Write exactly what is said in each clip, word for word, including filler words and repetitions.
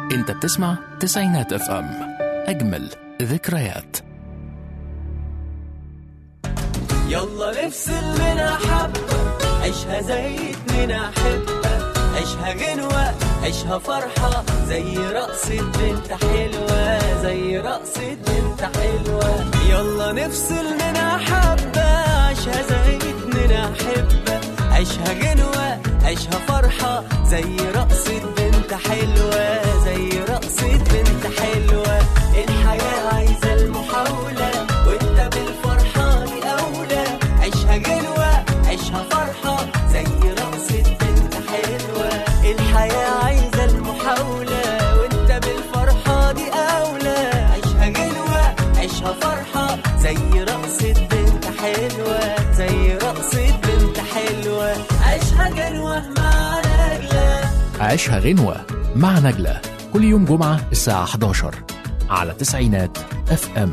انت بتسمع تسعينات اف ام، اجمل ذكريات. يلا نفصل منها حبة، عيشها زي اتنين أحبة، عيشها غنوة، عيشها فرحة، زي رقصة بنت حلوة، زي رقصة بنت حلوة. يلا نفصل منها حبة، عيشها زي اتنين أحبة، عيشها غنوة، عيشها فرحة، زي رقصة بنت حلوة، زي رقصة بنت حلوة. الحياة عايزة المحاولة، وانت بالفرحة دي أولى، عيشها غنوة، عيشها فرحة، زي رقصة بنت حلوة. الحياة عايزة المحاولة، وانت بالفرحة دي أولى، عيشها غنوة، عيشها فرحة، زي رقصة بنت حلوة، زي رقصة بنت حلوة. عيشها غنوة مع نجلة. عيشها غنوة مع نجلة كل يوم جمعة الساعة حداشر على تسعينات اف ام.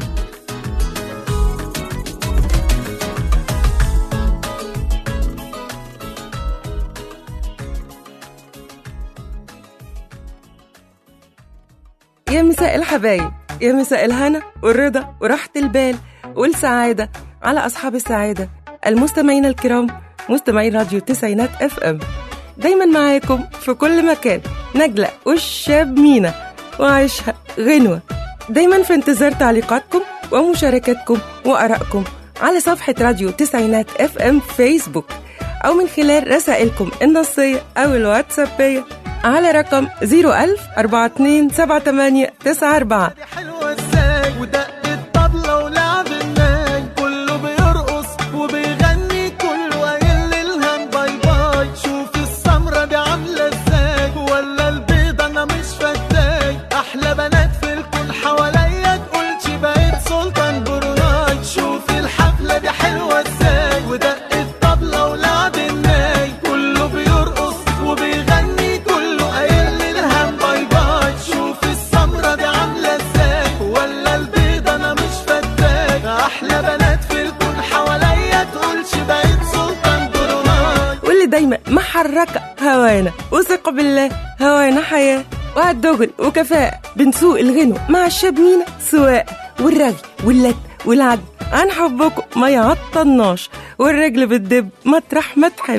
يا مساء الحبايب، يا مساء الهنا والرضا وراحة البال والسعادة على أصحاب السعادة المستمعين الكرام، مستمعين راديو تسعينات اف ام. دايما معاكم في كل مكان نجلة والشاب مينا، وعيشها غنوة. دايما في انتظار تعليقاتكم ومشاركاتكم وآرائكم على صفحة راديو تسعينات اف ام فيسبوك، أو من خلال رسائلكم النصية أو الواتسابية على رقم صفر ألف أربعة اتنين سبعة تمانية تسعة أربعة. حلوة ازاي ودق الطبلة ولعب الناي، كله بيرقص وبيغني، كله قايل للهم باي باي. شوف السمرة دي عاملة ازاي، ولا البيضة انا مش فتاي. احلى بنات في الكل حواليا، تقولش بقيت سلطان بروناي. شوف الحفلة دي حلوة ازاي ودق الطبلة ولعب الناي، كله بيرقص وبيغني، كله قايل للهم باي باي. شوف السمرة دي عاملة ازاي، ولا البيضة انا مش فتاك. احلى بنات في الكون حواليا، تقولش بقيت سلطان بروناي. واللي دايما محركة هوانا، وثق بالله هوانا حياة، وهالدغل وكفاءة بنسوق الغنو مع الشاب مينا، سواء والرغي واللت والعد عن حبكم ما يعطلناش، والرجل بتدب مطرح ما تحب.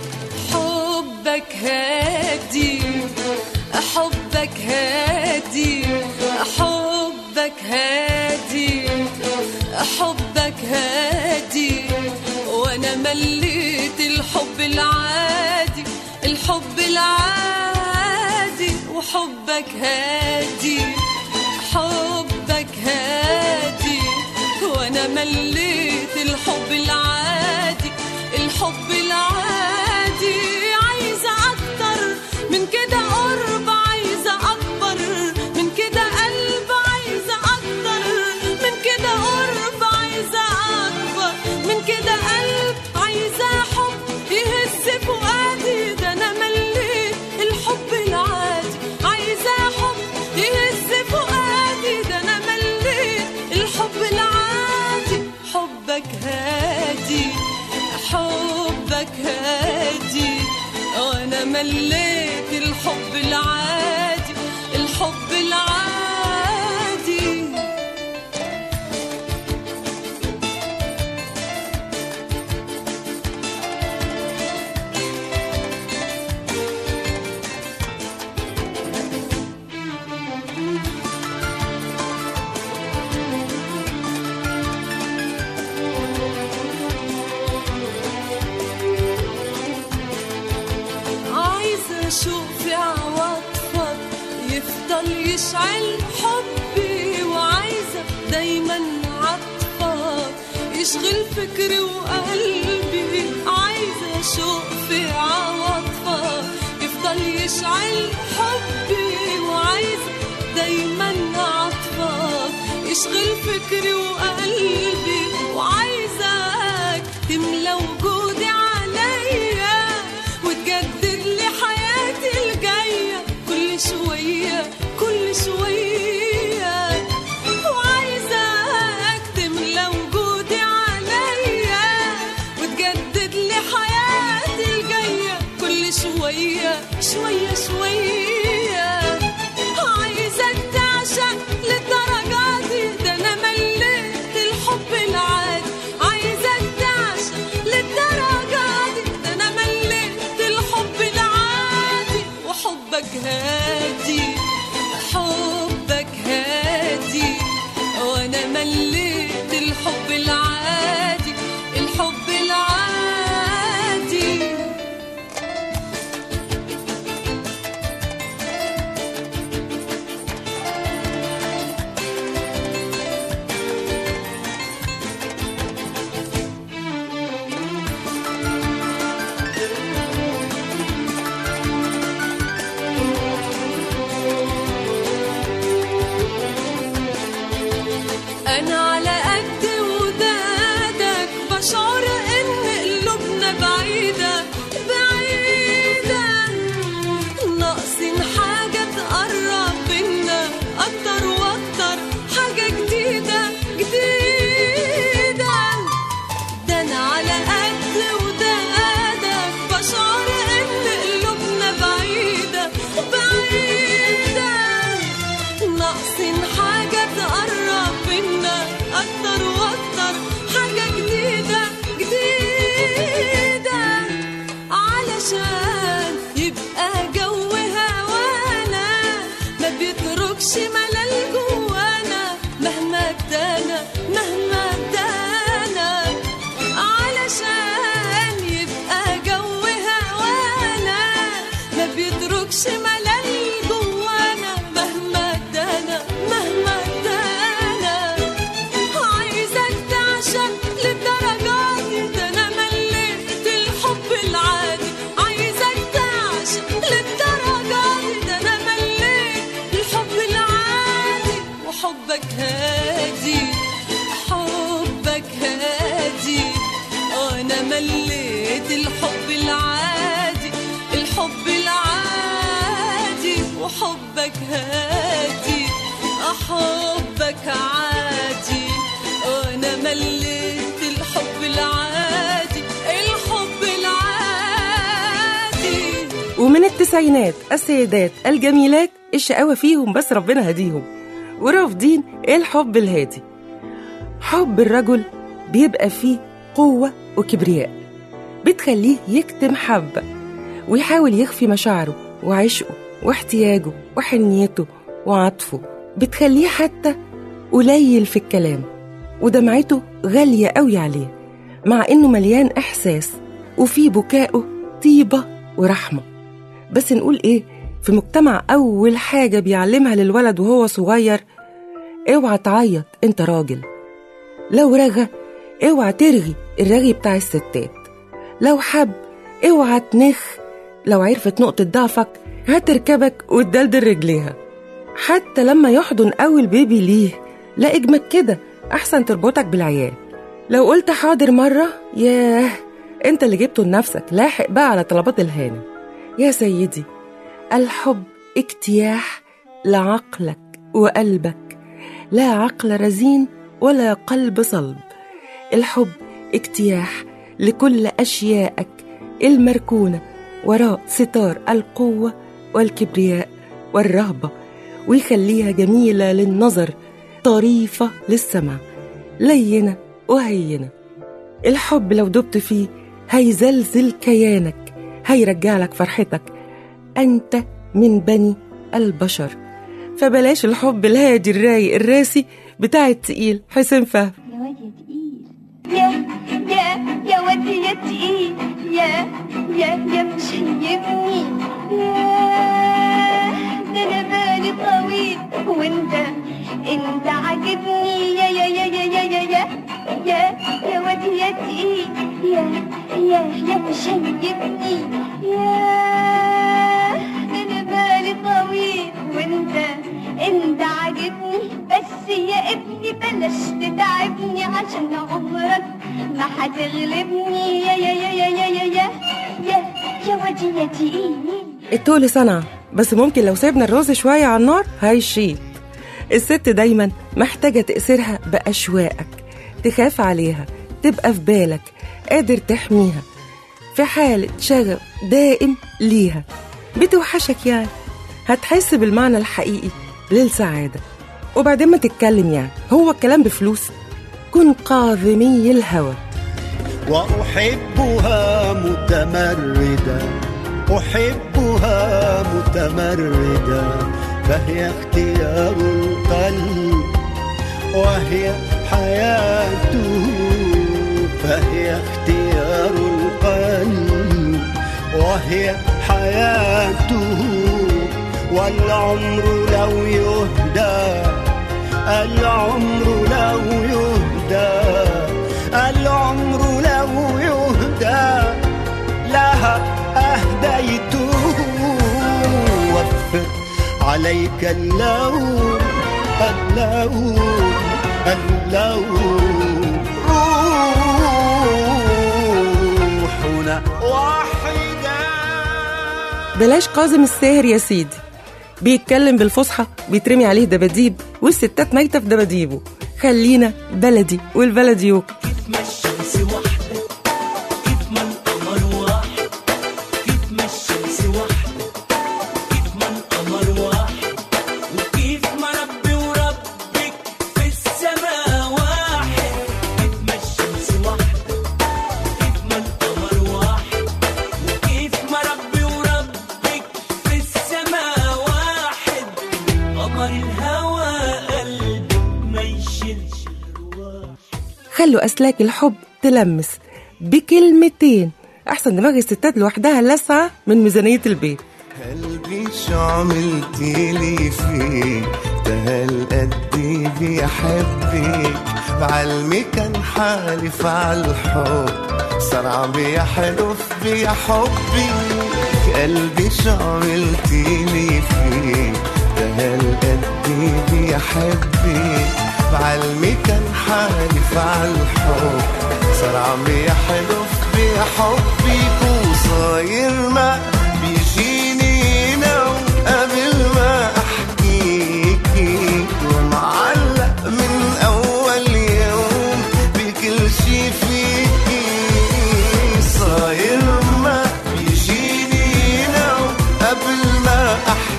حبك هادي، حبك هادي، حبك هادي، حبك هادي، وانا مليت الحب العادي، الحب العادي. وحبك هادي، حبك هادي، وانا مليت الحب العادي، الحب العادي. عايزة اكتر من كده قرب، عايزة اكبر من كده قلب، عايزة اكتر من كده قرب، عايزة اكبر من كده قلب، عايزة حب يهز فؤادي، ده انا مليت الحب العادي. عايزة حب يهز فؤادي، ده انا مليت الحب العادي. حبك هادي، حبك هادي، وانا مليت الحب العادي، الحب العادي. عايزة أشوف عواطفك يفضل يشعل حبي، وعايزة دايما عطفك يشغل فكري وقلبي. عايزة أشوف عواطفك يفضل يشعل حبي، وعايزة دايما عطفك يشغل فكري وقلبي. وعايزك تملى وجودي عليا، وتجدد لي حياتي الجاية كل شوية كل شوية. وعايزك تملى وجودي عليا، وتجدد لي حياتي الجاية كل شوية شوية شوية. حبك هادي حبك هادي وانا مليت الحب العادي الحب العادي. أنا على قد ودادك بشعر إن قلوبنا بعيدة بعيدة ناقصين حاجة تقرب بينا أكتر وأكتر حاجة جديدة جديدة. ده أنا على قد ودادك بشعر إن قلوبنا بعيدة بعيدة ناقصين حاجة تقرب بينا أكتر وأكتر حاجة جديدة جديدة علشان يبقى جو هوانا ما بيتركش ملل جوانا مهما ادانا مهما ادانا علشان يبقى جو هوانا ما بيتركش ملل جوانا مهما ادانا مهما ادانا. عايزك تعشق للدرجة دي ده انا مليت الحب العادي عايزك تعشق للدرجة دي ده انا مليت الحب العادي وحبك هادي حبك هادي انا مليت الحب العادي الحب العادي وحبك هادي حبك عادي انا مليت الحب العادي الحب العادي. ومن التسعينات السيدات الجميلات الشقاوة فيهم بس ربنا هديهم ورافضين الحب الهادي. حب الرجل بيبقى فيه قوة وكبرياء بتخليه يكتم حبة ويحاول يخفي مشاعره وعشقه واحتياجه وحنيته وعطفه بتخليه حتى قليل في الكلام ودمعته غالية قوي عليه مع إنه مليان إحساس وفي بكائه طيبة ورحمة. بس نقول إيه في مجتمع أول حاجة بيعلمها للولد وهو صغير اوعى تعيط انت راجل، لو رغى اوعى ترغي الرغي بتاع الستات، لو حب اوعى تنخ، لو عرفت نقطة ضعفك هتركبك وتدلدل رجليها. حتى لما يحضن أول بيبي ليه لا اجمد كده أحسن تربطك بالعيال. لو قلت حاضر مرة ياه انت اللي جبته لنفسك، لاحق بقى على طلبات الهانم. يا سيدي الحب اجتياح لعقلك وقلبك، لا عقل رزين ولا قلب صلب. الحب اجتياح لكل أشيائك المركونة وراء ستار القوة والكبرياء والرهبة، ويخليها جميلة للنظر طريفة للسمع لينة وهينة. الحب لو دبت فيه هيزلزل كيانك، هيرجعلك فرحتك، أنت من بني البشر. فبلاش الحب الهادي الرايق الراسي بتاع التقيل حسين فهمي. يا يا يا ودي يا تقيل يا يا يا مشيبني يا ده انا بالي طويل وانت انت عاجبني يا يا يا يا يا يا يا يا يا ودي يا تقيل يا يا يا مشيبني يا ده انا بالي طويل وانت انت عاجبني، بس يا ابني بلاش تتعبني عشان عمرك ما هتغلبني يا يا يا يا يا يا يا يا يا ودي يا تقيل. التقل صنعة، بس ممكن لو سيبنا الرز شوية على النار هيشيط. الست دايما محتاجة تأثيرها بأشواقك، تخاف عليها، تبقى في بالك، قادر تحميها، في حالة شغف دائم ليها، بتوحشك يعني، هتحس بالمعنى الحقيقي للسعادة. وبعدين ما تتكلم يعني، هو الكلام بفلوس؟ كن قاذمي الهوى. وأحبها متمردة أحبها متمردة فهي اختيار القلب وهي حياته فهي اختيار القلب وهي حياته والعمر لو يهدى العمر لو يهدى العمر لو يهدى لها أهديته وفر عليك اللوم اللوم اللوم روحنا واحدة. بلاش كاظم الساهر يا سيدي، بيتكلم بالفصحى بيترمي عليه دباديب والستات ميتة في دباديبه. خلينا بلدي والبلدي يوكل. كيف ما الشمس وحدة كيف ما القمر واحد كيف ما الشمس وحدة كيف ما القمر واحد وكيف ما ربي وربك في السماء واحد كيف ما الشمس وحدة كيف ما القمر واحد وكيف ما ربي وربك في السماء واحد قمر الهوى قلبك ما يشيلش الرواح. خلوا أسلاك الحب تلمس بكلمتين أحسن دماغ الستات لوحدها لسعة من ميزانية البيت. قلبي شو عملتيلي فيك تهل قدي بيحبك بعلمي كان حالف عالحب صار عم يحلف بحبي. قلبي شو عملتيلي فيك تهل قدي بيحبك بعلمي كان حالف عالحب صار عم يحلف بحبك وصاير ما بيجيني نوم قبل ما احكيكي ومعلق من اول يوم بكل شي فيكي. صاير ما بيجيني نوم قبل ما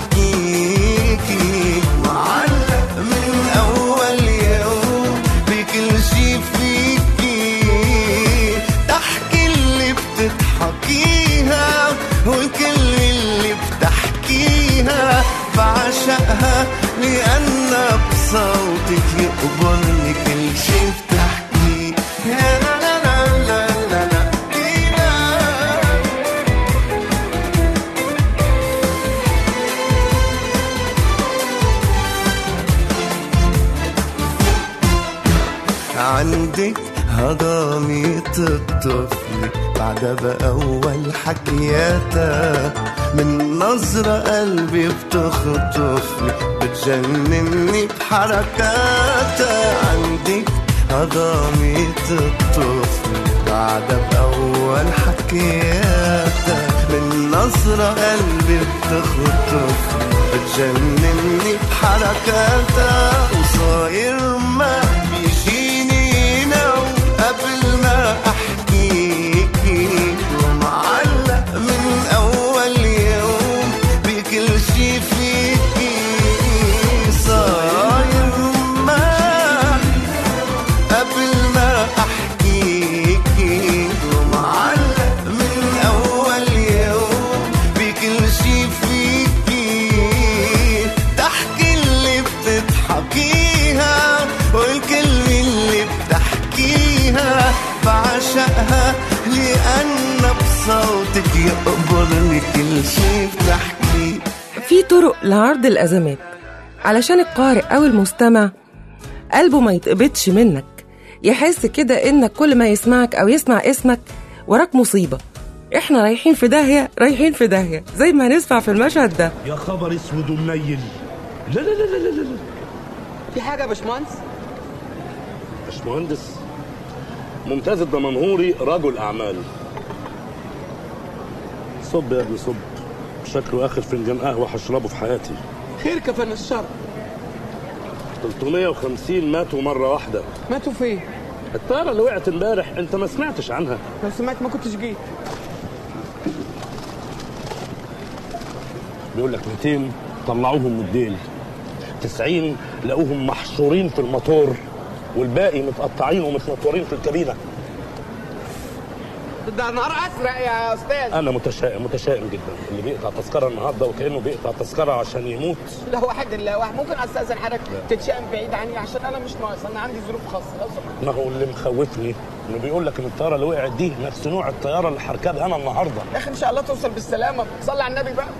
احكيكي معلق من اول يوم بكل شي فيكي. تحكي اللي بتضحكيها والكل اللي بتحكيها بعشقها لأن بصوتك يقبلني كل شي بتحكيه. لا لا لا لا لا لا عندك هضامية الطفل بعد بأول حكياتها من نظرة قلبي بتخطفني بتجنني بحركاتها. عندك هضامية الطفل بعد بأول حكياتها من نظرة قلبي بتخطفني بتجنني بحركاتها. وصاير ما بيجيني نوم قبل ما احكيكي ومعلق من اول يوم بكل شي فيكي. صاير ما قبل ما احكيكي ومعلق من اول يوم بكل شي فيكي. تحكي اللي بتضحكيها والكلمة اللي بتحكيها بعشقها لأن بصوتك يقبلني كل شي بتحكيه. في طرق لعرض الأزمات علشان القارئ أو المستمع قلبه ما يتقبضش منك، يحس كده إنك كل ما يسمعك أو يسمع اسمك وراك مصيبة. إحنا رايحين في داهية رايحين في داهية زي ما هنسمع في المشهد ده. يا خبر اسود ومنيل. لا لا لا لا لا لا في حاجة يا باشمهندس؟ باشمهندس ممتاز الدمنهوري رجل أعمال. صب يا ابني صب، شكله آخر فنجان قهوة هشربه في حياتي. خير كفن الشر. ثلاثمية وخمسين ماتوا مرة واحدة. ماتوا فين؟ الطيارة اللي وقعت امبارح انت ما سمعتش عنها. لو سمعت ما كنتش جيت. بيقول لك مئتين طلعوهم من الديل، تسعين لقوهم محشورين في الموتور والباقي متقطعين ومتنطورين في الكابينة. ده نهار ازرق يا استاذ. انا متشائم متشائم جدا، اللي بيقطع تذكره النهارده وكانه بيقطع تذكره عشان يموت. لا واحد الا واحد. ممكن استاذن حضرتك تتشائم بعيد عني عشان انا مش ناقص، انا عندي ظروف خاصه لو سمحت. ما هو اللي مخوفني انه بيقول لك ان الطياره اللي وقعت دي نفس نوع الطياره اللي هركبها انا النهارده. يا اخي ان شاء الله توصل بالسلامه، صلي على النبي بقى.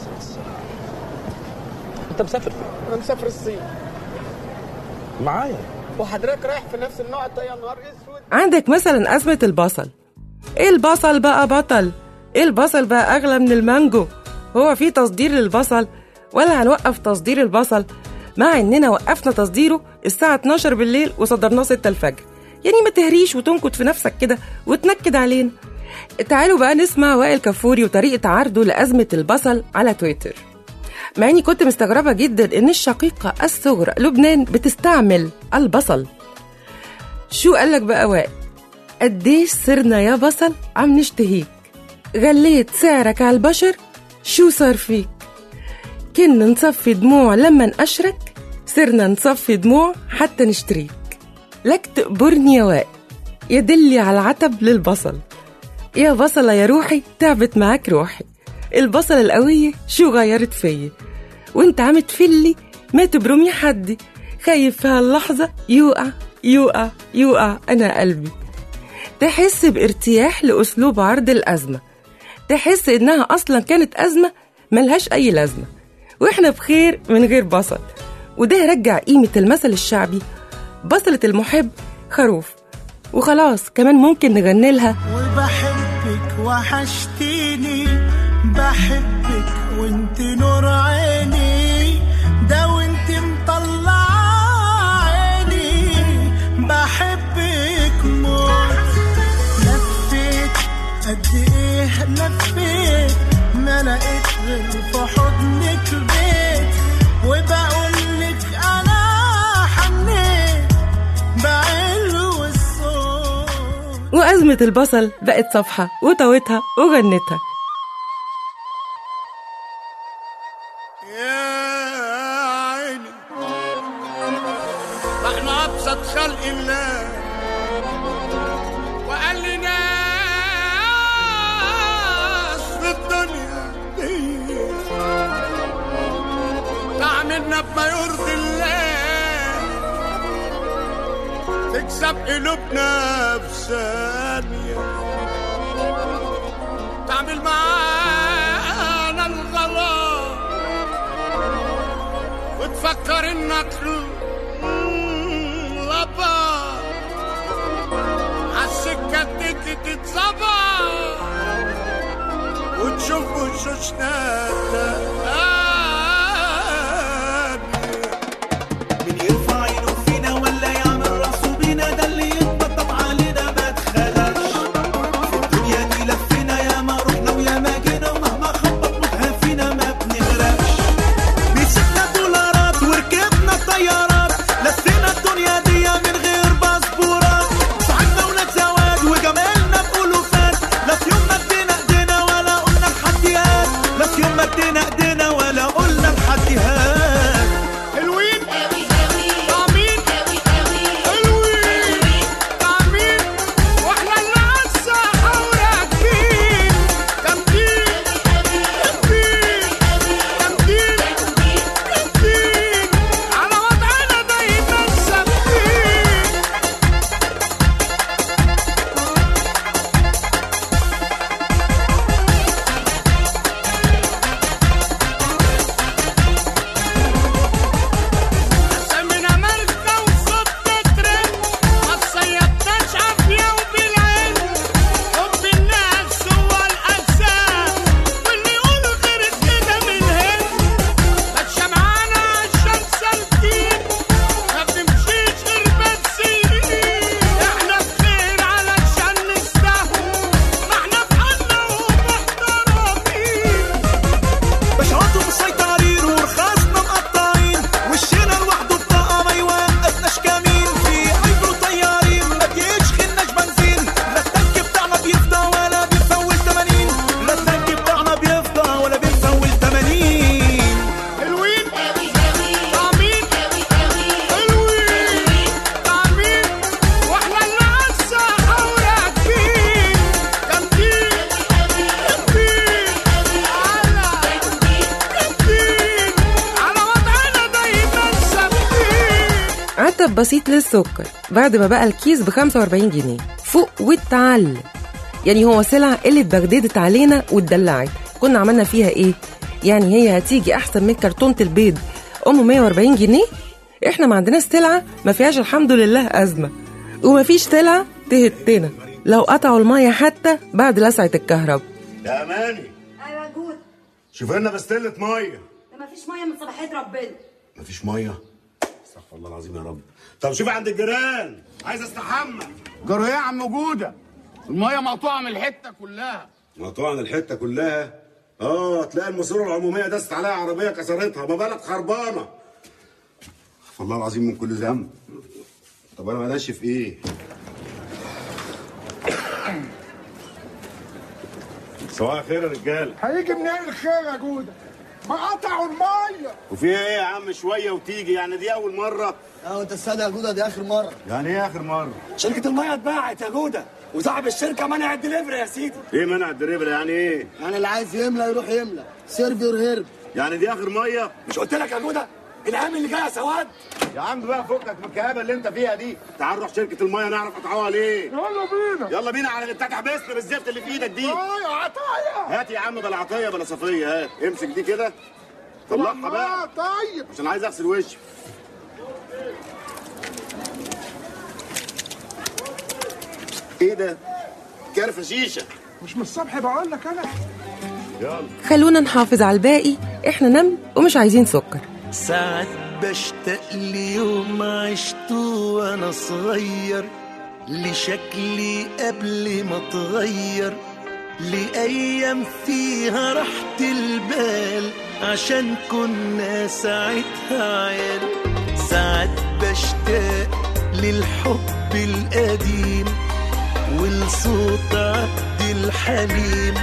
انت مسافر فين؟ انا مسافر الصين. معايا. وحضرتك رايح في نفس النوع الطياره؟ نهار اسود. عندك مثلا أزمة البصل. ايه البصل بقى بطل؟ ايه البصل بقى أغلى من المانجو؟ هو في تصدير للبصل ولا هنوقف تصدير البصل؟ مع إننا وقفنا تصديره الساعة اتناشر بالليل وصدرناه ستة الفجر. يعني ما تهريش وتنكد في نفسك كده وتنكد علينا. تعالوا بقى نسمع وائل كفوري وطريقة عرضه لأزمة البصل على تويتر. مع إني كنت مستغربة جدا إن الشقيقة الصغرى لبنان بتستعمل البصل. شو قالك بقى وائل؟ قديش صرنا يا بصل عم نشتهيك، غليت سعرك على البشر، شو صار فيك؟ كنا نصفي دموع لما نقشرك، صرنا نصفي دموع حتى نشتريك. لك تقبرني يا وائل، يدلي على العتب للبصل. يا بصلة يا روحي تعبت معاك روحي، البصلة القوية شو غيرت فيي، وانت عم تفلي ما تبرمي حدي، خايف في هاللحظة يوقع يوقع يوقع أنا قلبي. تحس بارتياح لأسلوب عرض الأزمة، تحس إنها أصلا كانت أزمة ملهاش أي لازمة، وإحنا بخير من غير بصل. وده يرجع قيمة المثل الشعبي بصلة المحب خروف. وخلاص كمان ممكن نغني لها وبحبك وحشتيني، بحبك وانت نور عيني، ده وانت مطلع عيني، بحبك موت. لفيت قد ايه لفيت، ما لقيت غير في حضنك البيت، وبقولك انا حنيت بعلو الصوت. وأزمة البصل بقت صفحة وطوتها وغنتها. يا عيني احنا ابسط خلق الله، وقال لي ناس في الدنيا دي تعملنا بما يرضي الله، تكسب قلوبنا في ثانية، تعمل معانا الغلط وتفكر انك لبا عالسكة تيجي تتظبط وتشوف وشوشنا من يرفع عينه فينا ولا يعمل راسه بينا، ده اللي يتبطط علينا ما تخلاش. في الدنيا دي لفينا يا ما رحنا ويا ما جينا، ومهما خبط متها فينا ما بنغرقش. مسكنا دولارات وركبنا طيارات، لفينا الدنيا دي من غير باسبورات، صاحبنا ولاد زواج وجمالنا بألوفات، لا في يوم مدينا ايدينا ولا قلنا تحديات، لا في يوم مدينا سيت بسيط للسكر بعد ما بقى الكيس بخمسة وأربعين جنيه. فوق واتعل، يعني هو سلعة اللي اتبغددت علينا واتدلعت. كنا عملنا فيها ايه؟ يعني هي هتيجي احسن من كرتونة البيض ام مية وأربعين جنيه؟ احنا ما عندناش سلعة ما فيهاش الحمد لله أزمة، وما فيش سلعة تهتنا لو قطعوا المية حتى بعد لسعة الكهرب. يا اماني. ايوه يا جود. شوف لنا بستلة ميه. ما فيش ميه من صباحيه ربنا. ما فيش ميه؟ استغفر الله العظيم يا رب. طب شوفي عند الجيران، عايز استحمى. جرى ايه يا عم جوده؟ الميه مقطوعه من الحته كلها. مقطوعه من الحته كلها؟ اه تلاقي الماسوره العموميه دست عليها عربيه كسرتها، ما بالك خربانه. استغفر الله العظيم من كل ذنب. طب انا ماشي في ايه؟ صباح الخير يا رجاله. هيجي منين الخير يا جوده؟ ما قطعوا الميه. وفي ايه يا عم شويه وتيجي؟ يعني دي اول مره؟ اه وانت السادة يا جوده دي اخر مره. يعني ايه اخر مره؟ شركه الميه اتباعت يا جوده وصاحب الشركه منع الدليفري يا سيدي. ايه منع الدليفري يعني ايه؟ يعني اللي عايز يملى يروح يملى، سيرف يور هيرب. يعني دي اخر ميه؟ مش قلت لك يا جوده الايام اللي جايه سواد؟ يا عم بقى فكك من الكآبه اللي انت فيها دي. تعال نروح شركه الميه نعرف قطعوها ليه. يلا بينا. يلا بينا على انت تحبسنا بالزفت اللي في ايدك دي. اه عطايا. هات يا عم بلا عطيه بلا صفيه، هات امسك دي كده طلعها بقى. طيب عشان عايز اغسل وشي. ايه ده؟ كرفه شيشه. مش من الصبح بقول لك انا. يلا خلونا نحافظ على الباقي، احنا نم ومش عايزين سكر. ساعات بشتاق ليوم عشته وانا صغير، لشكلي قبل ما اتغير، لأيام فيها راحة البال عشان كنا ساعتها عيال. ساعات بشتاق للحب القديم ولصوت عبد الحليم،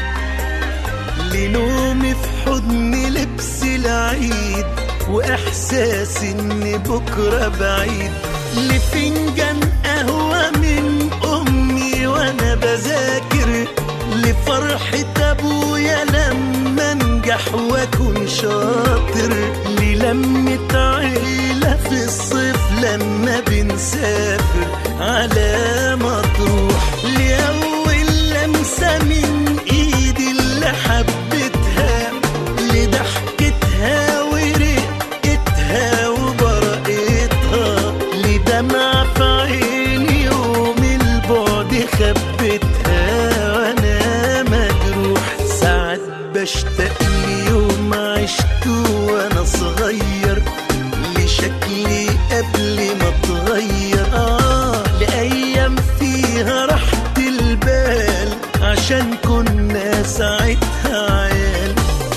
لنومي في حضن لبس العيد وإحساس إن بكرة بعيد، لفنجان قهوة من أمي وأنا بذاكر، لفرحة أبويا لما أنجح وأكون شاطر، للمة عيلة في الصيف لما بنسافر على مطروح، لأول لمسة من إيدي اللي حبتها، لضحكتها ورقتها وبرقتها، لدمع في عيني يوم البعد خبتها وأنا مجروح. ساعات بشتاق ليوم عشته وأنا صغير، لشكلي قبل ما اتغير، آه لأيام فيها راحة البال عشان كنا ساعتها عيال.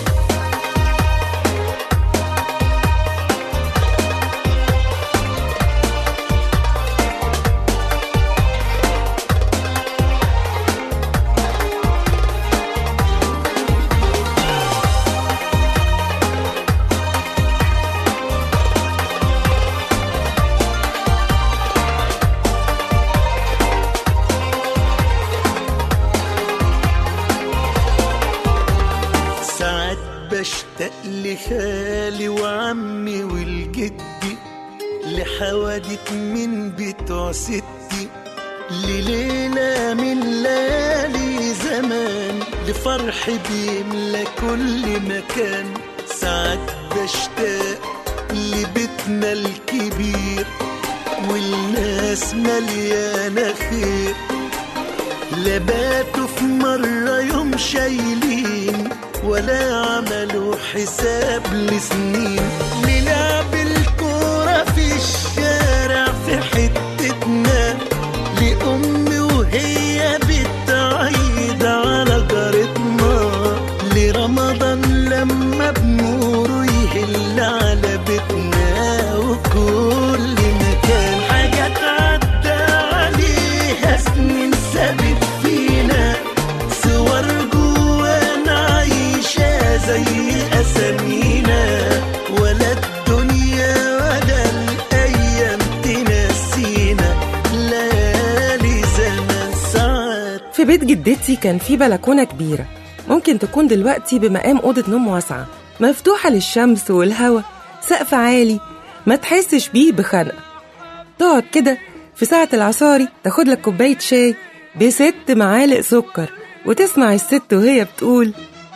بشتاق لخالي وعمي والجدي، لحوادث من بتوع ستي، لليلة من ليالي زمان، لفرح بيملى كل مكان. ساعات بشتاق لبيتنا الكبير والناس مليانة خير، لباتوا في مرة يوم شايلين ولا عملوا حساب لسنين، للعب الكورة في الشارع في حتتنا، لأمي وهي بتعيد على جارتنا، لرمضان لما بنوره يهل على بيتنا، وكل مكان حاجات عدى عليها سنين ثابت فينا، صور جوانا عايشة زي أسامينا، ولا الدنيا ولا الأيام تنسينا ليالي زمان. ساعات في بيت جدتي كان في بلكونة كبيرة، ممكن تكون دلوقتي بمقام أوضة نوم واسعة، مفتوحة للشمس والهواء، سقف عالي ما تحسش بيه بخنقة. تقعد كده في ساعة العصاري تاخد لك كوباية شاي بست معالق سكر وتسمع الست وهي بتقول: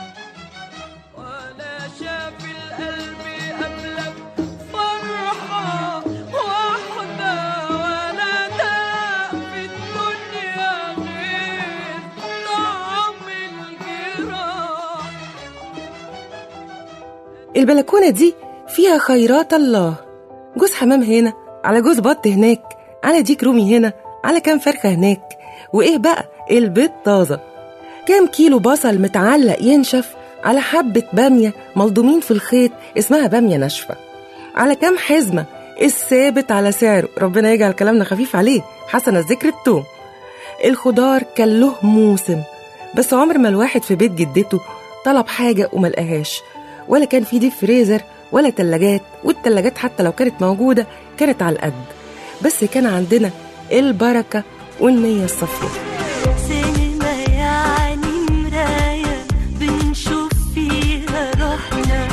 البلكونة دي فيها خيرات الله، جوز حمام هنا، على جوز بط هناك، على ديك رومي هنا، على كام فرخة هناك، وإيه بقى البيض طازة، كام كيلو بصل متعلق ينشف على حبة بامية ملضومين في الخيط اسمها بامية ناشفة، على كام حزمة الثابت على سعره، ربنا يجعل كلامنا خفيف عليه، حسن الذكر التوم. الخضار كان له موسم، بس عمر ما الواحد في بيت جدته طلب حاجة وملقاهاش، ولا كان في ديب فريزر ولا تلاجات، والتلاجات حتى لو كانت موجودة كانت على القد، بس كان عندنا البركة والنية الصافية. سينما يعني مراية بنشوف فيها روحنا،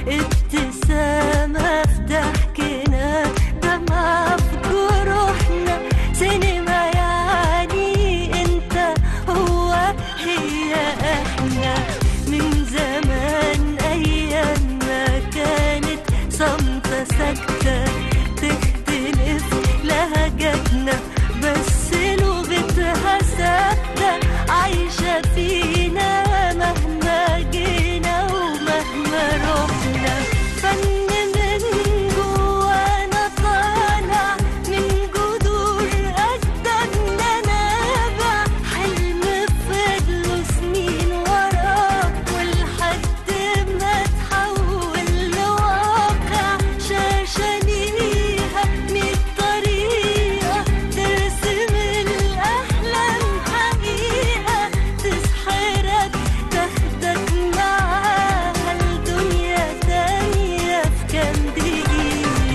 ابتسامة في ضحكنا، دمعة في جروحنا. سينما يعني انت هو هي احنا، من زمان ايام ما كانت صمتة ساكتة، تختلف لهجتنا بس لغتها ثابتة، عايشة فينا مهما جينا ومهما رحنا. فن من جوانا طالع من جذور أجدادنا نابع، حلم فضلوا سنين وراه ولحد ما تحول لواقع، شاشة ليها مية طريقة ترسم الأحلام حقيقة، تسحرك تاخدك معاها الدنيا تانية في كام دقيقة.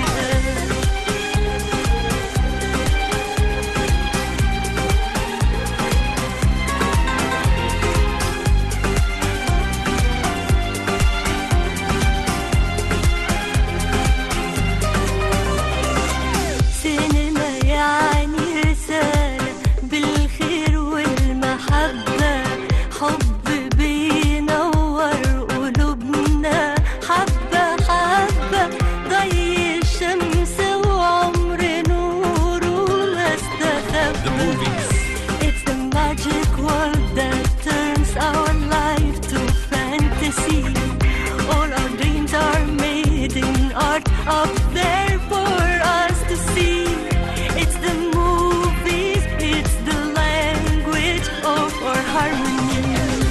سينما يعني رسالة بالخير والمحبة، حب بينور قلوبنا حبة حبة، ضي الشمس وعمر نوره ما استخبى. It's the magic world that turns our life to fantasy. All our dreams are made in art up there for us to see. It's the movies, it's the language of our harmony.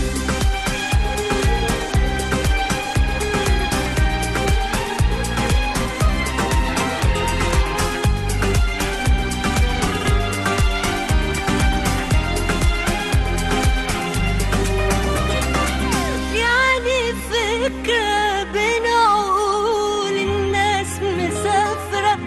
يعني فكرة بين عقول الناس مسافرة،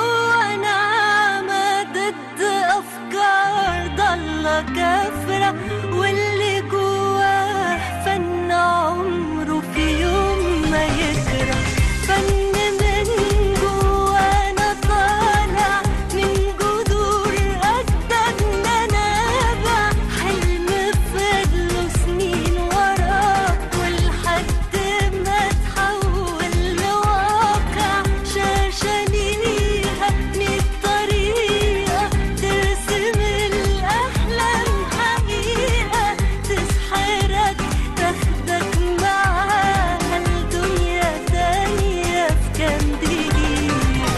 ونعمة ضد أفكار ضالة كافرة، واللي جواه فن عمره في يوم ما يكره. فن من جوانا طالع من جذور أجدادنا نابع، حلم فضلوا سنين وراه ولحد ما تحول لواقع، شاشة ليها مية طريقة ترسم الأحلام حقيقة، تسحرك تاخدك معاها الدنيا تانية في كام دقيقة.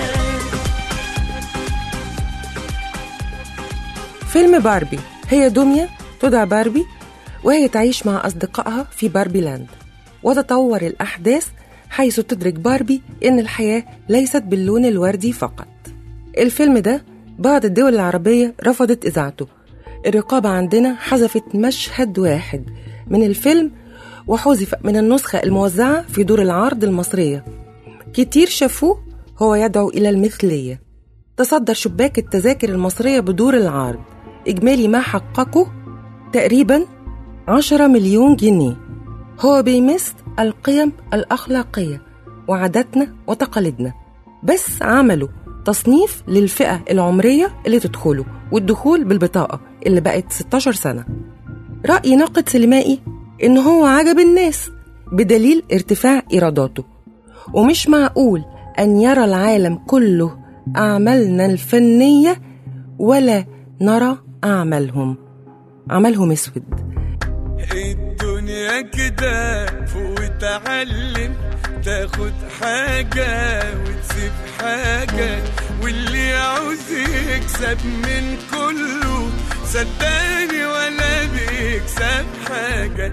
فيلم باربي، هي دمية تدعى باربي وهي تعيش مع أصدقائها في باربي لاند، وتتطور الأحداث حيث تدرك باربي إن الحياة ليست باللون الوردي فقط. الفيلم ده بعض الدول العربية رفضت إذاعته، الرقابة عندنا حذفت مشهد واحد من الفيلم وحذف من النسخة الموزعة في دور العرض المصرية. كتير شافوه، هو يدعو إلى المثلية. تصدر شباك التذاكر المصرية بدور العرض، إجمالي ما حققه تقريباً عشرة مليون جنيه. هو بيمس القيم الأخلاقية وعاداتنا وتقاليدنا، بس عمله تصنيف للفئة العمرية اللي تدخله والدخول بالبطاقة اللي بقت ستاشر سنة. رأي ناقد سينمائي إن هو عجب الناس بدليل ارتفاع إيراداته، ومش معقول أن يرى العالم كله أعمالنا الفنية ولا نرى أعمالهم أعمالهم اسود. الدنيا كده فوق وتعلم، تاخد حاجة وتسيب حاجة، واللي يعوز يكسب من كله صدقني ولا بيكسب حاجة.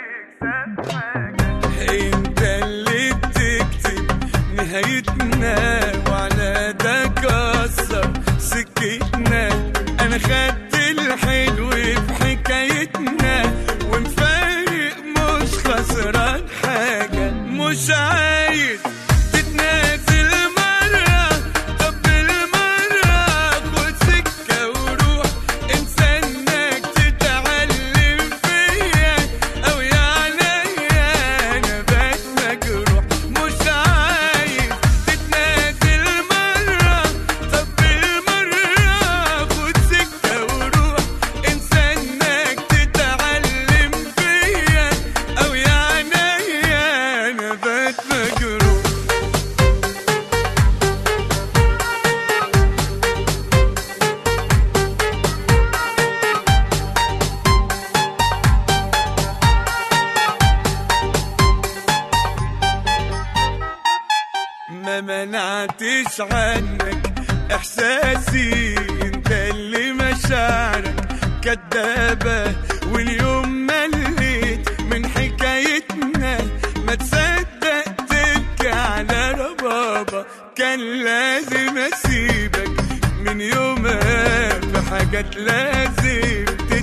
انت اللي بتكتب نهايتنا وعلى ده كسر سكتنا، انا خدت الحلو في حكايتنا ومفارق مش خسران حاجة. مش عايز تتنازل مرة، طب بالمرة خد سكة وروح، انسى انك تتعلم فيا او يعني انا بقيت مجروح. مش عايز تتنازل مرة، طب بالمرة خد سكة وروح، انسى انك تتعلم فيا او يعني انا بقيت مجروح. ما منعتش عنك احساسي، انت اللي مشاعرك كدابة، واليوم مليت من حكايتنا ما تصدق تبكي على ربابة. كان لازم اسيبك من يومها، في حاجات لازم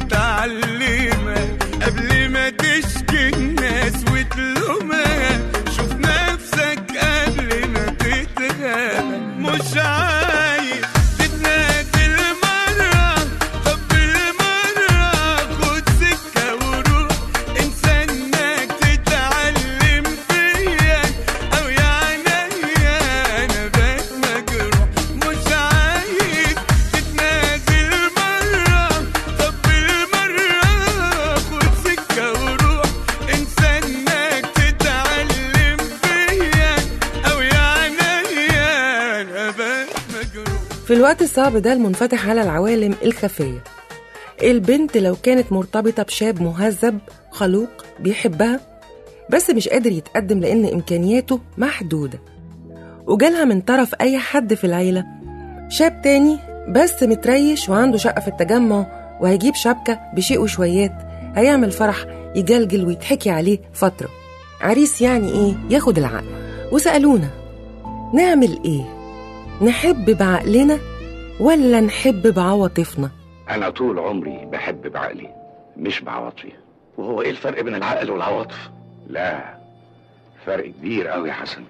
تتعلمها قبل ما تشكي الناس وتلومها. شوف نفسك قبل ما تتغابى. مش عايز تتنازل مرة، طب بالمرة خد سكة وروح، انسى انك تتعلم فيا او يعني انا بقيت مجروح. مش عايز تتنازل مرة، طب بالمرة خد سكة وروح، انسى انك تتعلم فيا او يعني انا بقيت مجروح. في الوقت الصعب ده المنفتح على العوالم الخفية، البنت لو كانت مرتبطة بشاب مهذب خلوق بيحبها بس مش قادر يتقدم لأن إمكانياته محدودة، وجالها من طرف أي حد في العيلة شاب تاني بس متريش وعنده شقة في التجمع وهيجيب شبكة بشيء وشويات، هيعمل فرح يجلجل ويتحكي عليه فترة، عريس يعني إيه ياخد العقل. وسألونا نعمل إيه؟ نحب بعقلنا ولا نحب بعواطفنا؟ أنا طول عمري بحب بعقلي مش بعواطفي. وهو إيه الفرق بين العقل والعواطف؟ لا، فرق كبير قوي يا حسن.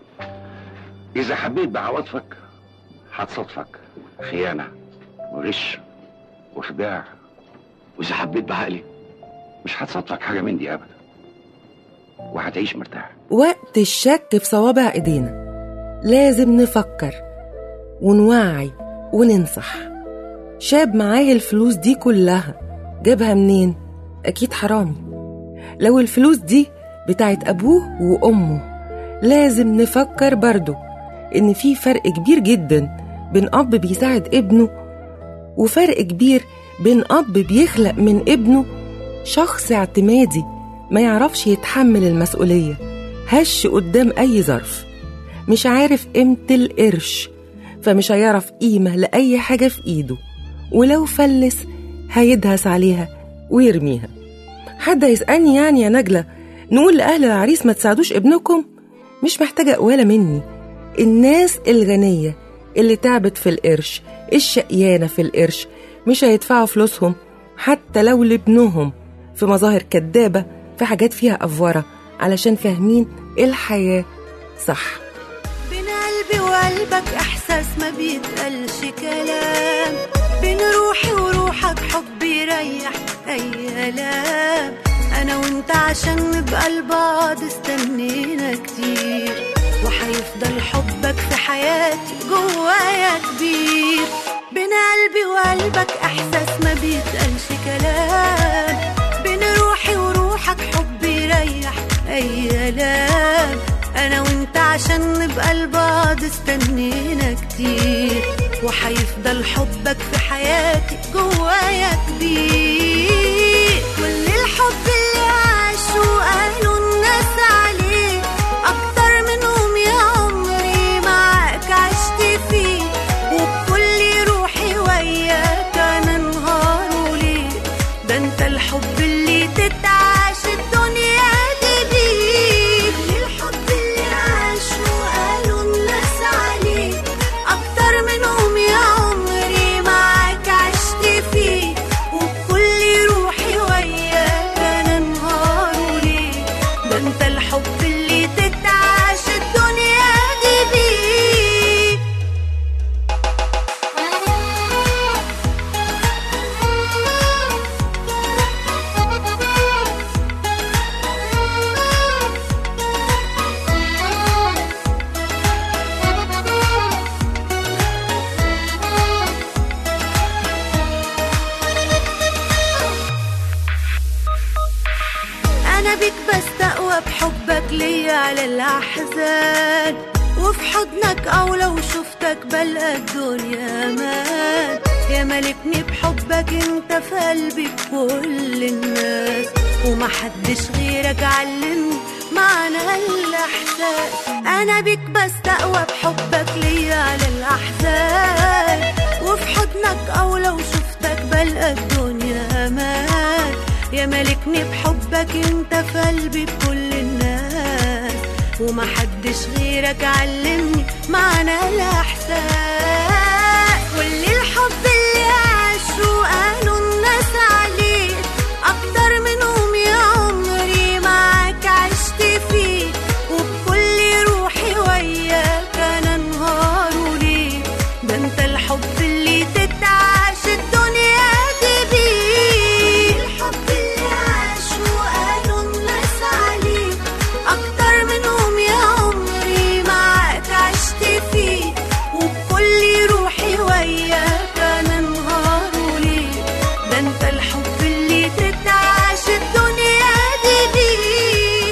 إذا حبيت بعواطفك هتصادفك خيانة وغش وخداع، وإذا حبيت بعقلي مش هتصادفك حاجة من دي أبدا وهتعيش مرتاح. وقت الشك في صوابع إيدينا لازم نفكر ونوعي وننصح. شاب معاه الفلوس دي كلها جابها منين؟ أكيد حرامي. لو الفلوس دي بتاعت أبوه وأمه لازم نفكر برضو إن في فرق كبير جدا بين أب بيساعد ابنه وفرق كبير بين أب بيخلق من ابنه شخص اعتمادي ما يعرفش يتحمل المسؤولية، هش قدام أي ظرف، مش عارف قيمة القرش فمش هيعرف قيمة لأي حاجة في إيده، ولو فلس هيدهس عليها ويرميها. حد يسألني يعني يا نجلة نقول لأهل العريس ما تساعدوش ابنكم؟ مش محتاجة قوالة مني. الناس الغنية اللي تعبت في القرش، الشقيانة في القرش، مش هيدفعوا فلوسهم حتى لو لابنهم في مظاهر كدابة، في حاجات فيها أفورة، علشان فاهمين الحياة صح. بين قلبي وقلبك إحساس ما بيتقالش كلام، بين روحي وروحك حب يريح أي ألام. أنا وإنت عشان نبقى لبعض استنينا كتير، وحيفضل حبك في حياتي جوايا كبير. بين قلبي وقلبك احساس ما بيتقالش كلام، بين روحي وروحك حب يريح اي كلام. انا وانت عشان نبقى لبعض استنينا كتير، وحيفضل حبك في حياتي جوايا كبير. كل الحب اللي عاشوا قالوا الناس عليه اكتر منهم يا عمري معاك عشت فيه، وبكل روحي وياك انا نهار وليل. ده انت الحب اللي تتعاش الدنيا دي بيه. الحب اللي عاشوا قالوا الناس عليه اكتر منهم يا عمري معاك عشت فيه، وبكل روحي وياك انا نهار وليل. ده انت الحب اللي تتعاش الدنيا دي بيه. أنا بيك بستقوى بحبك ليا على الأحزان، وفي حضنك أو لو شفتك بلقى الدنيا أمان. يا ملكني بحبك انت في قلبي كل الناس، ومحدش غيرك علمني معنى الإحساس. أنا بيك بستقوى بحبك ليا على الأحزان، وفي حضنك أو لو شفتك بلقى الدنيا أمان. يا ملكني بحبك انت في قلبي بكل الناس، ومحدش غيرك علمني معنى الإحساس. كل الحب اللي عاشوا قالوا الناس عليه أكتر منهم يا عمري معاك عشت فيه، وبكل روحي وياك أنا نهار وليل. ده انت الحب اللي تتعاش الدنيا دي بيه. الحب اللي عاشوا قالوا الناس عليه أكتر منهم يا عمري معاك عشت فيه، وبكل روحي وياك أنا نهار وليل. ده انت الحب اللي تتعاش الدنيا دي بيه.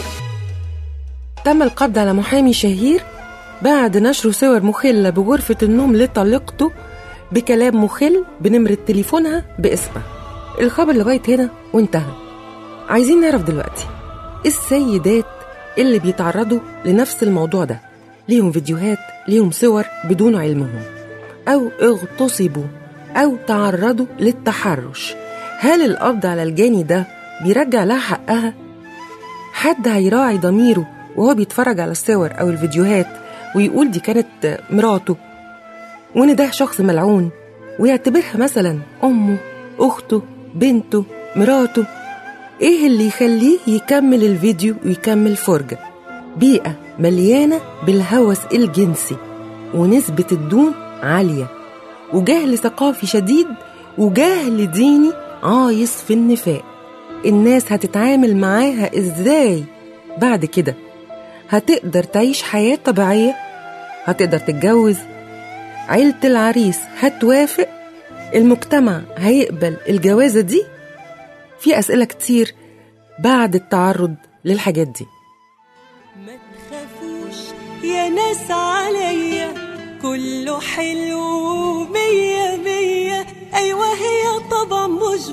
تم القبض على محامي شهير بعد نشر صور مخلة بغرفة النوم لطليقته بكلام مخل بنمرة تليفونها باسمها. الخبر لغاية هنا وانتهى. عايزين نعرف دلوقتي السيدات اللي بيتعرضوا لنفس الموضوع ده ليهم فيديوهات، ليهم صور بدون علمهم، أو اغتصبوا أو تعرضوا للتحرش، هل القبض على الجاني ده بيرجع لها حقها؟ حد هيراعي ضميره وهو بيتفرج على الصور أو الفيديوهات ويقول دي كانت مراته وإن ده شخص ملعون، ويعتبرها مثلا أمه، أخته، بنته، مراته؟ إيه اللي يخليه يكمل الفيديو ويكمل فرجة؟ بيئة مليانة بالهوس الجنسي، ونسبة الدون عالية، وجهل ثقافي شديد، وجهل ديني عايص في النفاق. الناس هتتعامل معاها إزاي بعد كده؟ هتقدر تعيش حياة طبيعية؟ هتقدر تتجوز؟ عيلة العريس هتوافق؟ المجتمع هيقبل الجوازة دي؟ في أسئلة كتير بعد التعرض للحاجات دي. ما تخافوش يا ناس عليا، كله حلو مية مية. أيوة هي طبعا مش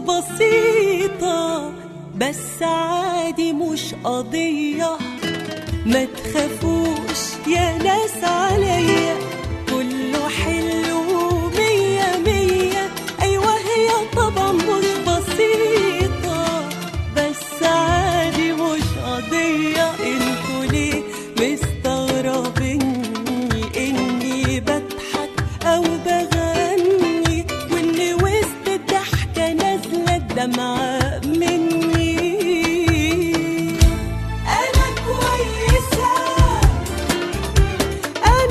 بسيطة، بس عادي مش قضية. ما تخافوش يا ناس عليا، كله حلو مية مية. أيوة هي طبعا مش بسيطة، بس عادي مش قضية. انتوا ليه مستغربيني اني بضحك او بغني، واني وسط الضحكة نازلة الدمعة مني؟ أنا كويسة، أنا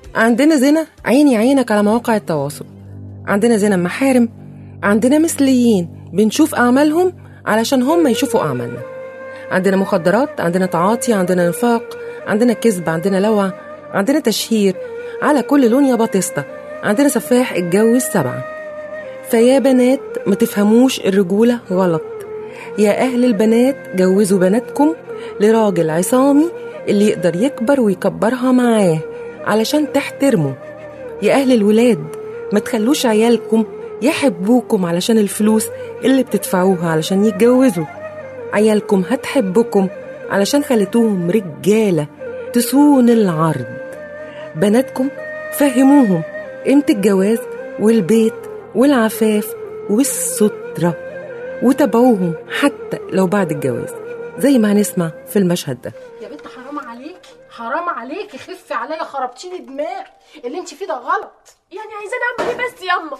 عندنا زنا عيني عينك على مواقع التواصل، عندنا زنا محارم، عندنا مثليين بنشوف أعمالهم علشان هم يشوفوا أعمالنا، عندنا مخدرات، عندنا تعاطي، عندنا نفاق، عندنا كذب، عندنا لوع، عندنا تشهير على كل لون يا باتيستا، عندنا سفاح اتجوز سبعة. فيا بنات ما تفهموش الرجولة غلط، يا أهل البنات جوزوا بناتكم لراجل عصامي اللي يقدر يكبر ويكبرها معاه علشان تحترموا. يا أهل الولاد ما تخلوش عيالكم يحبوكم علشان الفلوس اللي بتدفعوها علشان يتجوزوا. عيالكم هتحبكم علشان خلتوهم رجالة تسون العرض. بناتكم فهموهم قيمة الجواز والبيت والعفاف والسترة، وتابعوهم حتى لو بعد الجواز زي ما هنسمع في المشهد ده. يا بنت حرام عليكي، حرام عليكي، خفي عليا، خربتيلي دماغي، اللي انت فيه ده غلط. يعني عايزاني اعمل ايه بس ياما؟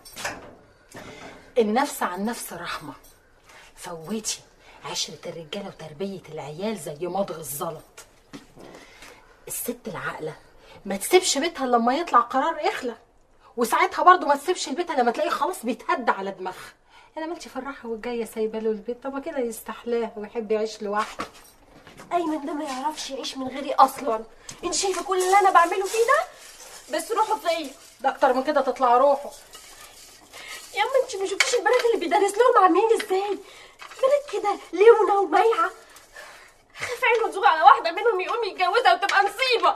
النفس عن نفس رحمه. فوتي عشرة الرجاله وتربيه العيال زي مضغ الزلط. الست العاقله ما تسيبش بيتها لما يطلع قرار اخلع، وساعتها برضو ما تسيبش البيت لما تلاقيه خلاص بيتهد على دماغها. انا مالتي فرحه والجايه سايبه له البيت، طب كده يستحلاه ويحب يعيش لوحده. ايمن ده ما يعرفش يعيش من غيري اصلا. انت شايفه كل اللي انا بعمله فيه ده؟ بس روحه فيا ده اكتر من كده تطلع روحه. يا اما انت ما شفتيش البنات اللي بيدرس لهم عاملين ازاي؟ بنات كده ليونه وميعه، خاف عينه تزوغ على واحده منهم يقوم يتجوزها وتبقى مصيبه.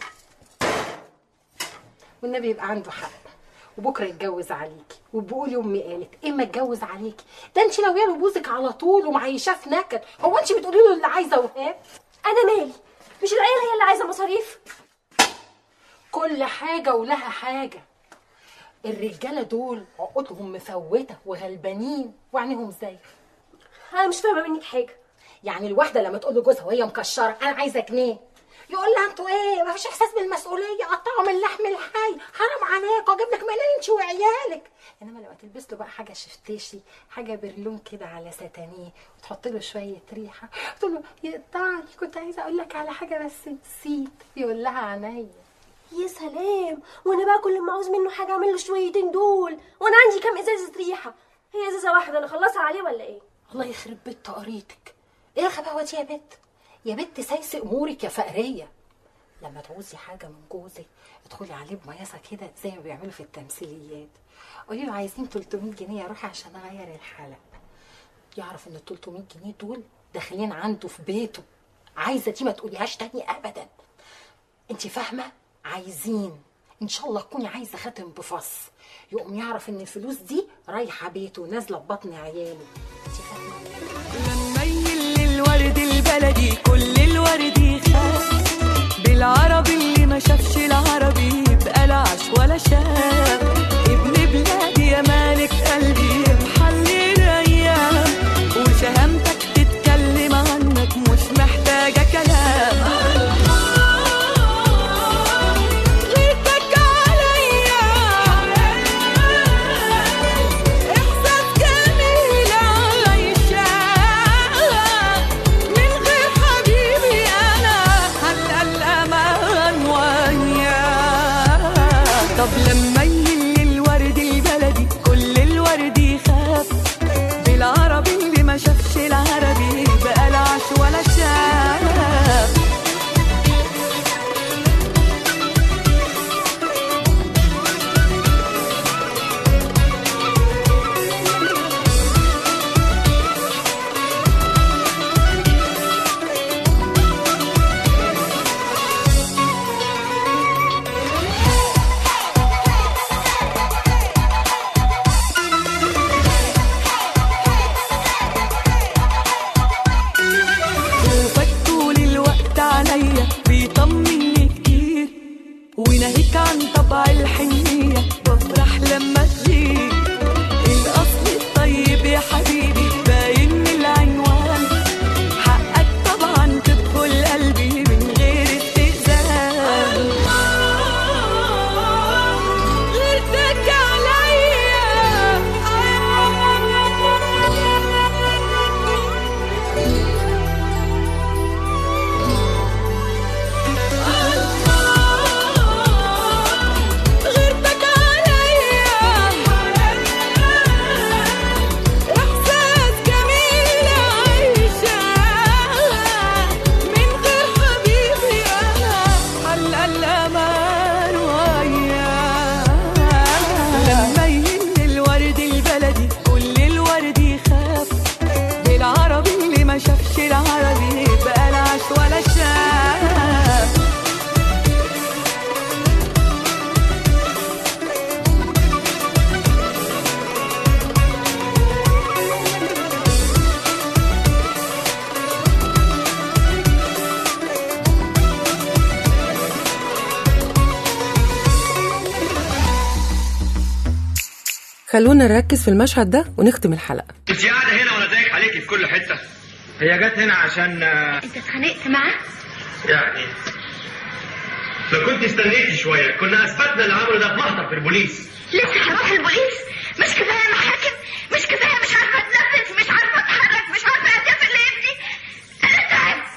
والنبي يبقى عنده حق وبكره يتجوز عليكي، وبقولي امي قالت اما اتجوز عليكي ده انت لو يا بوزك على طول ومعيشاه في نكد. هو انت بتقولي له اللي عايزه وهاب؟ انا مالي، مش العيله هي اللي عايزه مصاريف؟ كل حاجه ولها حاجه. الرجاله دول عقودهم مفوته وغلبانين وعينيهم زي. انا مش فاهمه منك حاجه. يعني الواحده لما تقول لجوزها وهي مكشره انا عايزه جنيه، يقول لها انتوا ايه ما فيش احساس بالمسؤوليه، قطعوا من اللحم الحي، حرام عليك واجيب لك منين انت وعيالك. انما لما تلبس له بقى حاجه شفتشي، حاجه برلون كده على ستانيه، وتحط له شويه ريحه، تقول له يقطعني كنت عايزه اقول لك على حاجه بس نسيت، يقول لها عينيا. يا سلام، وانا بقى كل ما عاوز منه حاجه اعمل له شويتين دول، وانا عندي كام ازازه ريحه؟ هي ازازه واحده انا اخلصها عليه ولا ايه؟ الله يخرب بيت تقريتك. ايه الغباوه دي يا بت؟ يا بت سايسي امورك يا فقريه. لما تعوزي حاجه من جوزك ادخلي عليه بمياسه كده زي ما بيعملوا في التمثيليات، قولي له عايزين تلتمية جنيه اروح عشان اغير الحلق. يعرف ان ال تلتمية جنيه دول داخلين عنده في بيته. عايزه دي ما تقوليهاش تاني ابدا. انت فاهمه؟ عايزين ان شاء الله تكوني عايزه خاتم بفص، يقوم يعرف ان الفلوس دي رايحه بيته ونازله ببطن عياله. انت فاهمه؟ لما يل الورد البلدي كل الورد يخاف، بالعربي اللي ما شافش العربي يبقى لا عاش ولا شاف. ابن بلادي يا مالك قلبي محلل ايام، وشهامتك تتكلم عنك مش محتاجه كلام. طب لما يل الورد البلدي كل الورد يخاف، بالعربي اللي ما شافش العربي بقى لا عاش ولا شاف. خلونا نركز في المشهد ده ونختم الحلقة. انت قاعده هنا وانا زيك عليكي في كل حته. هي جت هنا عشان انت اتخانقت معاه؟ يعني لو كنت استنيتي شويه كنا اثبتنا اللي عمله ده في محضر في البوليس. لسه هروح البوليس؟ مش كفايه محاكم؟ مش كفايه مش عارفه اتنفس، مش عارفه اتحرك، مش عارفه اتقفل لابني؟ انا تعبت.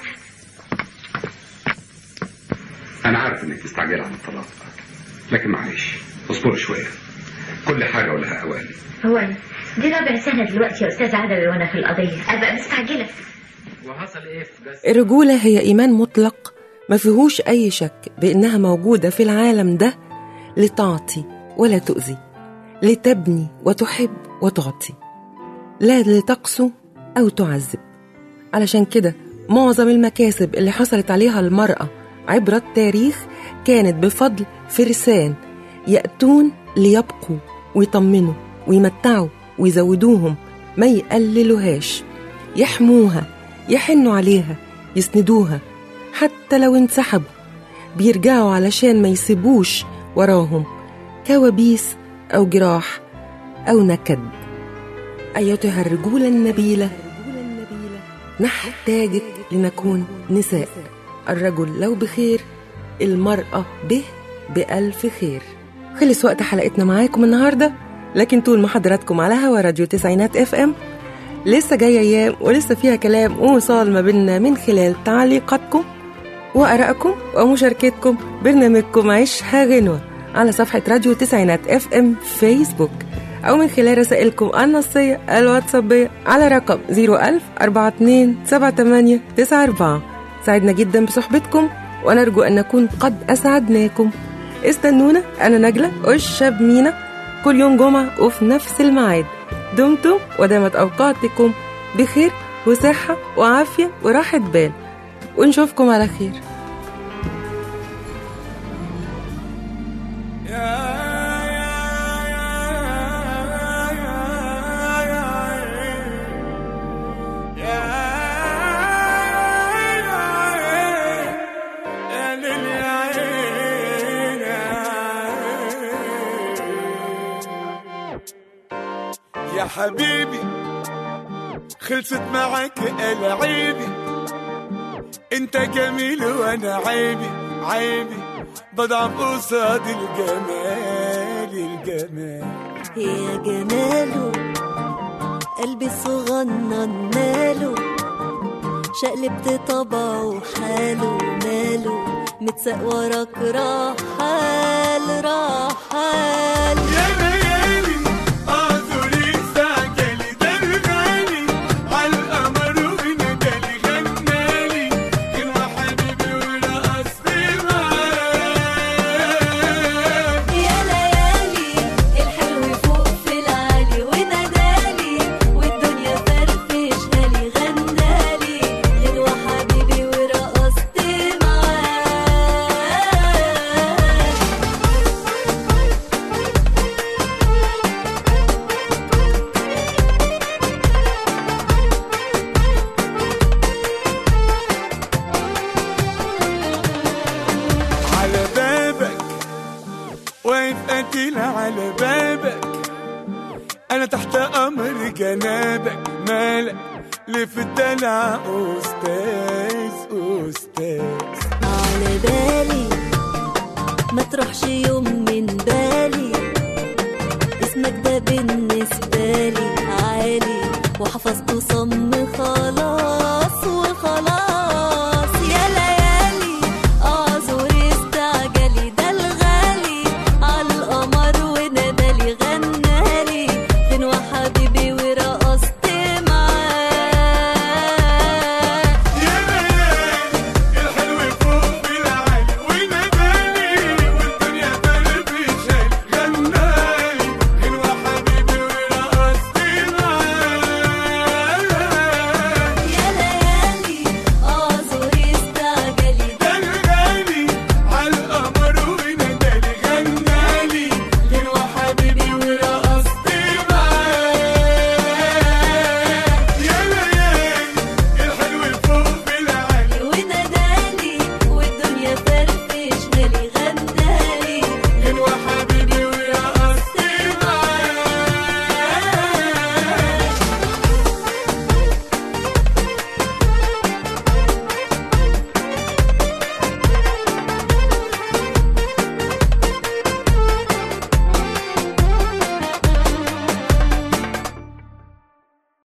انا عارف انك تستعجل عن الطلاق، لكن معلش اصبر شويه، كل حاجه ولها اوان. هو دي رابع سنه دلوقتي يا استاذ عدوي وانا في القضيه، ابقى مستعجله. وحصل ايه في جسد؟ الرجولة هي إيمان مطلق ما فيهوش أي شك بإنها موجودة في العالم ده لتعطي ولا تؤذي، لتبني وتحب وتعطي، لا لتقسو أو تعذب. علشان كده معظم المكاسب اللي حصلت عليها المرأة عبر التاريخ كانت بفضل فرسان يأتون ليبقوا ويطمنوا ويمتعوا ويزودوهم، ما يقللوهاش، يحموها، يحنوا عليها، يسندوها. حتى لو انسحبوا بيرجعوا علشان ما يسيبوش وراهم كوابيس أو جراح أو نكد. أيتها الرجولة النبيلة، نحتاجك لنكون نساء. الرجل لو بخير، المرأة به بألف خير. خلص وقت حلقتنا معاكم النهاردة، لكن طول ما حضراتكم على هوا راديو تسعينات اف ام لسه جاية أيام ولسه فيها كلام ووصال ما بيننا من خلال تعليقاتكم وآرائكم ومشاركتكم. برنامجكم عيشها غنوة على صفحة راديو تسعينات اف ام فيسبوك، أو من خلال رسائلكم النصية الواتسابية على رقم صفر ألف أربعة اتنين سبعة تمانية تسعة أربعة. سعدنا جدا بصحبتكم ونرجو أن نكون قد أسعدناكم. استنونا، أنا نجلة والشاب مينا، كل يوم جمعة وفي نفس الميعاد. دمتم ودامت أوقاتكم بخير وصحة وعافية وراحة بال، ونشوفكم على خير. يا حبيبي خلصت معاك العيبي، انت جميل وانا عيبي عيبي، بضعف قصاد الجمال الجمال. يا جماله قلبي الصغنن ماله، شقلبت طبعه وحاله ماله، متساق وراك رحال رحال. يا ليالي اعذري استعجلي، درغالي عالقمر وندالي غنالي، كلمة حبيبي ورقصت معاك. يا ليالي الحلو فوق في العالي ونادالي، والدنيا فرفشهالي غنالي، غنوة حبيبي ورقصت على بابك واقف قتيل على بابك، انا تحت امر جنابك، مالك ليه في الدلع استاذ استاذ. على بالي ما تروحش يوم من بالي، اسمك ده بالنسبة لي عالي وحفظته صم